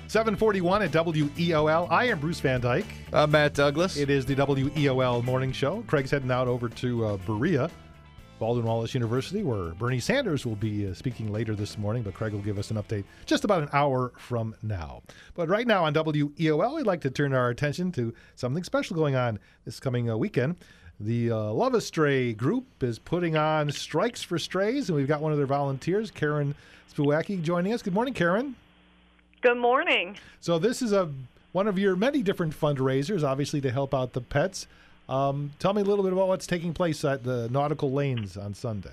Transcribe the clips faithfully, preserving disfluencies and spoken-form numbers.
seven forty-one at W E O L. I am Bruce Van Dyke. Uh, Matt Douglas. It is the W E O L Morning Show. Craig's heading out over to uh, Berea, Baldwin-Wallace University, where Bernie Sanders will be uh, speaking later this morning, but Craig will give us an update just about an hour from now. But right now on W E O L, we'd like to turn our attention to something special going on this coming uh, weekend. The uh, Love a Stray group is putting on Strikes for Strays, and we've got one of their volunteers, Karen Spivacki, joining us. Good morning, Karen. Good morning. So this is a one of your many different fundraisers, obviously, to help out the pets. Um, tell me a little bit about what's taking place at the Nautical Lanes on Sunday.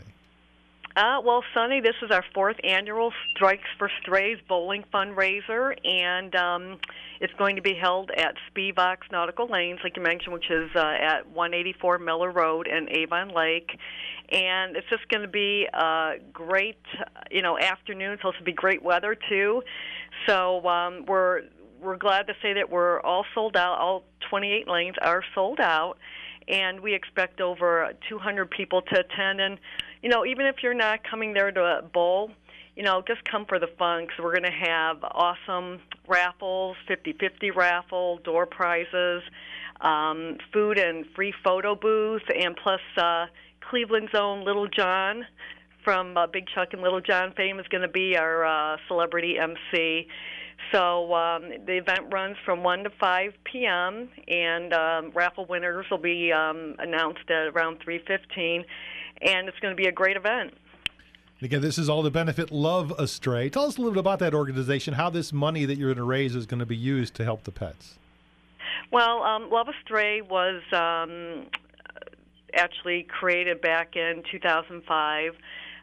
Uh, well, Sonny, this is our fourth annual Strikes for Strays bowling fundraiser, and um, it's going to be held at Spivak's Nautical Lanes, like you mentioned, which is uh, at one eighty-four Miller Road in Avon Lake. And it's just going to be a great, you know, afternoon. It's supposed to be great weather too. So um, we're we're glad to say that we're all sold out. All twenty-eight lanes are sold out, and we expect over two hundred people to attend. And you know, even if you're not coming there to bowl, you know, just come for the fun, because we're going to have awesome raffles, fifty-fifty raffle, door prizes, um, food and free photo booth, and plus uh, Cleveland's own Little John from uh, Big Chuck and Little John fame is going to be our uh, celebrity M C. So um, the event runs from one to five p.m., and um, raffle winners will be um, announced at around three fifteen, and it's going to be a great event. Again, this is all to benefit Love a Stray. Tell us a little bit about that organization, how this money that you're going to raise is going to be used to help the pets. Well, um, Love a Stray was um, actually created back in two thousand five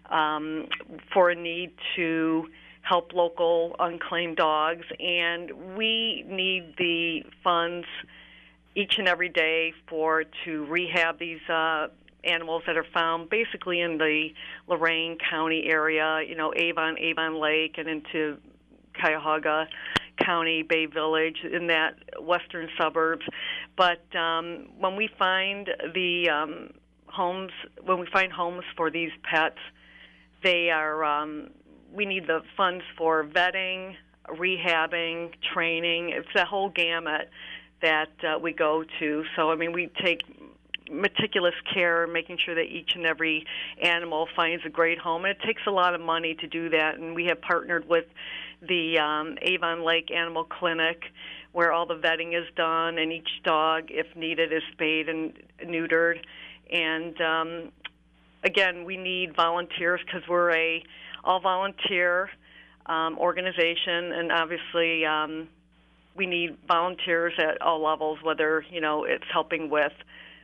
um, for a need to help local unclaimed dogs, and we need the funds each and every day for to rehab these uh, animals that are found basically in the Lorain County area, you know, Avon, Avon Lake, and into Cuyahoga County, Bay Village, in that western suburbs. But um, when we find the um, homes, when we find homes for these pets, they are um, we need the funds for vetting, rehabbing, training. It's that whole gamut that uh, we go to. So, I mean, we take meticulous care, making sure that each and every animal finds a great home. And it takes a lot of money to do that, and we have partnered with the um, Avon Lake Animal Clinic, where all the vetting is done, and each dog, if needed, is spayed and neutered. And um, again, we need volunteers, because we're a all-volunteer um, organization, and obviously um, we need volunteers at all levels, whether, you know, it's helping with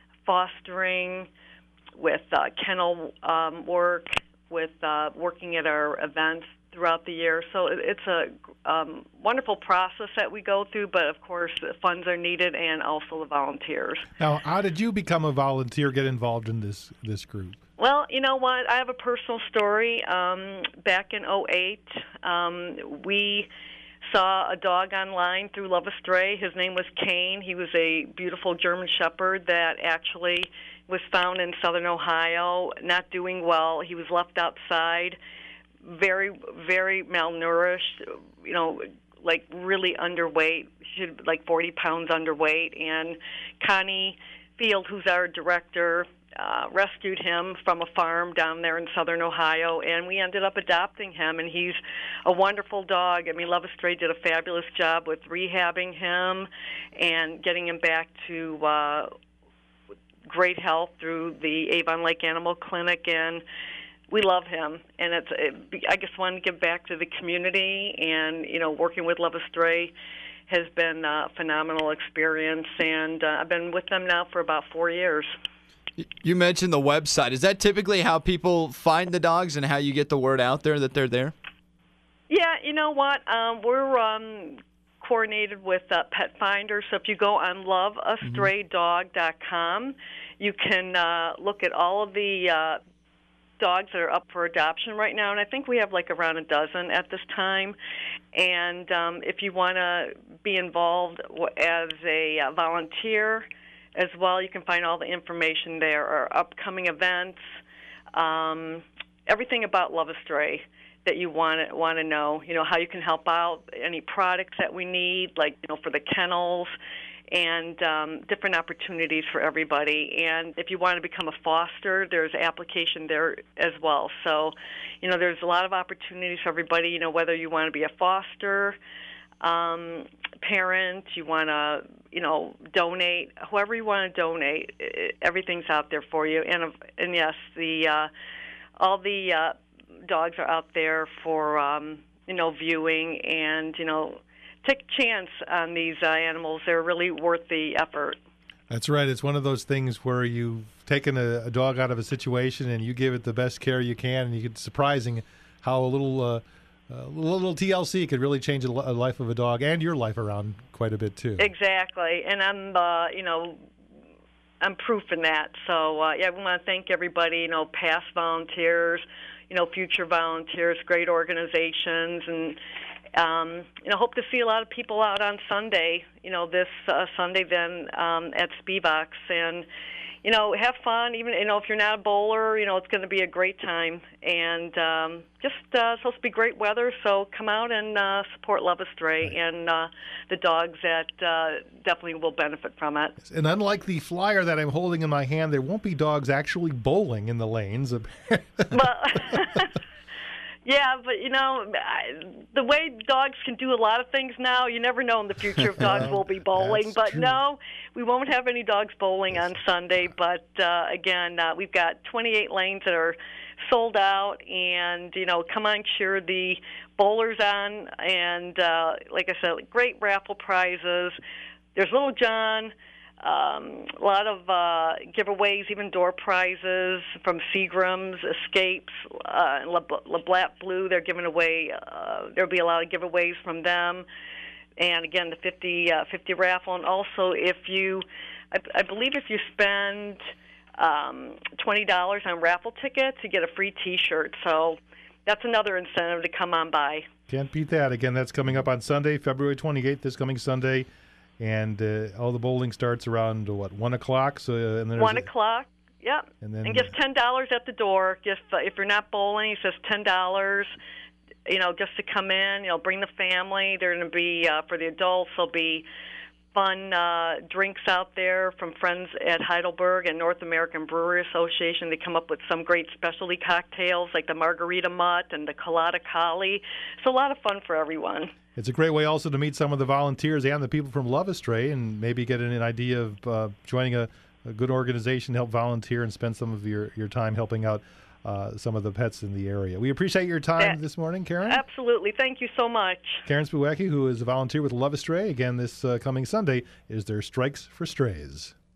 fostering, with uh, kennel um, work, with uh, working at our events throughout the year. So it's a um, wonderful process that we go through, but of course the funds are needed, and also the volunteers. Now, how did you become a volunteer, get involved in this, this group? Well, you know what? I have a personal story. Um, back in oh eight, um, we saw a dog online through Love a Stray. His name was Kane. He was a beautiful German Shepherd that actually was found in southern Ohio, not doing well. He was left outside, very, very malnourished, you know, like really underweight, should like forty pounds underweight. And Connie Field, who's our director, Uh, rescued him from a farm down there in southern Ohio, and we ended up adopting him, and he's a wonderful dog. I mean, Love a Stray did a fabulous job with rehabbing him and getting him back to uh, great health through the Avon Lake Animal Clinic, and we love him. And it's, it, I just wanted to give back to the community, and, you know, working with Love a Stray has been a phenomenal experience, and uh, I've been with them now for about four years. You mentioned the website. Is that typically how people find the dogs and how you get the word out there that they're there? Yeah, you know what? Um, we're um, coordinated with uh, Pet Finder, so if you go on love a stray dog dot com, you can uh, look at all of the uh, dogs that are up for adoption right now, and I think we have like around a dozen at this time. And um, if you want to be involved as a uh, volunteer as well, you can find all the information there, our upcoming events, um, everything about Love a Stray. that you want to want to know. You know, how you can help out, any products that we need, like, you know, for the kennels, and um, different opportunities for everybody. And if you want to become a foster, there's application there as well. So, you know, there's a lot of opportunities for everybody, you know, whether you want to be a foster um, parent, you want to, you know, donate, whoever you want to donate, it, everything's out there for you. And, and yes, the uh, all the uh, dogs are out there for, um, you know, viewing, and, you know, take a chance on these uh, animals. They're really worth the effort. That's right. It's one of those things where you've taken a, a dog out of a situation and you give it the best care you can, and you get surprising how a little, uh, a little T L C could really change a life of a dog and your life around quite a bit too. Exactly, and I'm, uh, you know, I'm proof in that. So uh, yeah, we want to thank everybody, you know, past volunteers, you know, future volunteers, great organizations, and Um, you know, hope to see a lot of people out on Sunday, you know, this uh, Sunday then um, at Spivaks. And, you know, have fun. Even, you know, if you're not a bowler, you know, it's going to be a great time. And um, just uh, supposed to be great weather, so come out and uh, support Love Astray right. and uh, the dogs that uh, definitely will benefit from it. And unlike the flyer that I'm holding in my hand, there won't be dogs actually bowling in the lanes. Well, yeah, but, you know, the way dogs can do a lot of things now, you never know in the future if dogs will be bowling. But true. No, we won't have any dogs bowling on Sunday. But, uh, again, uh, we've got twenty-eight lanes that are sold out. And, you know, come on, cheer the bowlers on. And, uh, like I said, great raffle prizes. There's Little John. Um, a lot of uh, giveaways, even door prizes from Seagram's, Escapes, uh, Le, Le Black Blue. They're giving away. Uh, there'll be a lot of giveaways from them, and again, the fifty, uh, fifty raffle. And also, if you, I, I believe, if you spend um, twenty dollars on raffle tickets, you get a free T-shirt. So that's another incentive to come on by. Can't beat that. Again, that's coming up on Sunday, February twenty-eighth. This coming Sunday. And uh, all the bowling starts around, what, one o'clock? So, uh, and then one o'clock, yep. And, then, and just ten dollars at the door. Just uh, if you're not bowling, it's just ten dollars, you know, just to come in. You know, bring the family. They're going to be, uh, for the adults, there'll be fun uh, drinks out there from friends at Heidelberg and North American Brewery Association. They come up with some great specialty cocktails like the Margarita Mutt and the Colada Collie. So a lot of fun for everyone. It's a great way also to meet some of the volunteers and the people from Love Astray, and maybe get an idea of uh, joining a, a good organization, help volunteer, and spend some of your, your time helping out uh, some of the pets in the area. We appreciate your time that, this morning, Karen. Absolutely. Thank you so much. Karen Spiewacki, who is a volunteer with Love Astray. Again, this uh, coming Sunday is their Strikes for Strays.